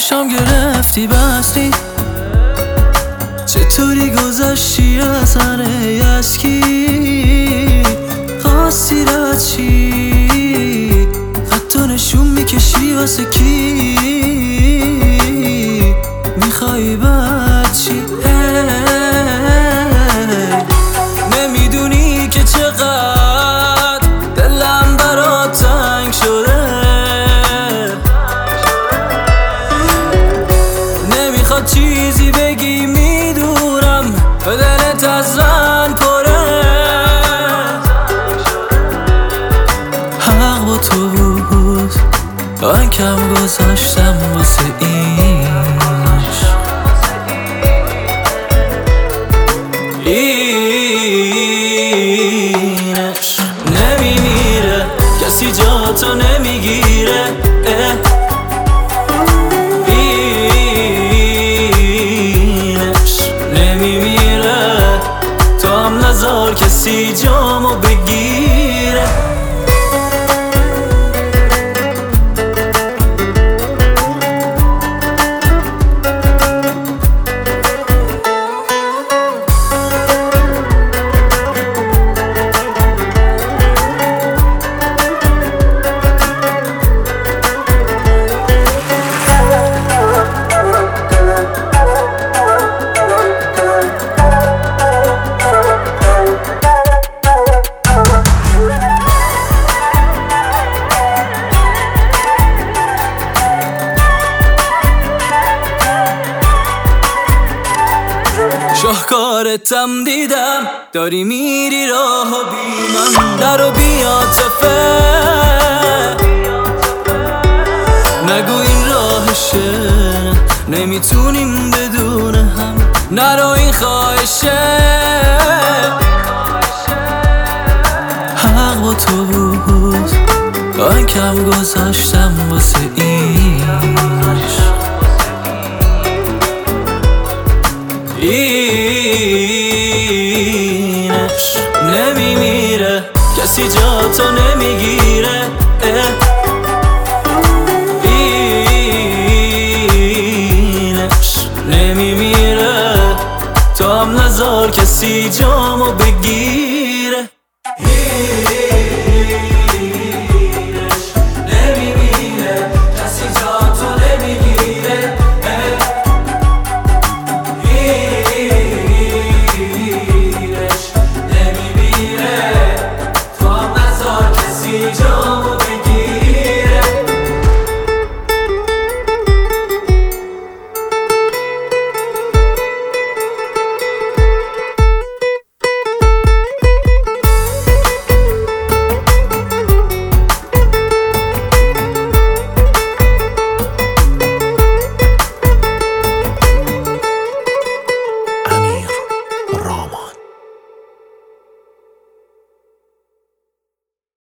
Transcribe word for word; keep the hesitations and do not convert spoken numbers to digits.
چشام گرفتی بستی، چطوری گذاشتی اصلا یسکی، خواستی رد چی، حتی نشون میکشی واسه کی، میخوایی بد چی. نمیدونی که چقدر دلم برات تنگ شده، نمیخواد چیزی بگی میدونم به دلت از من پره، حق با تو بود من کم گذاشتم واسه اینش، اینش نمیمیره کسی جا تو نمیگیره، نمیمیره تو هم نذار کسی جامو بگیره. شاهکارتم دیدم داری میری راه و بی من، در و بی عاطفه نگو این راهشه، نمیتونیم بدون هم، نرو این خواهشه، حق با تو بود من کم گذاشتم واسه اینش، اینش نمیمیره کسی جا تو نمیگیره، اینش نمیمیره تو هم نذار کسی جامو بگیره.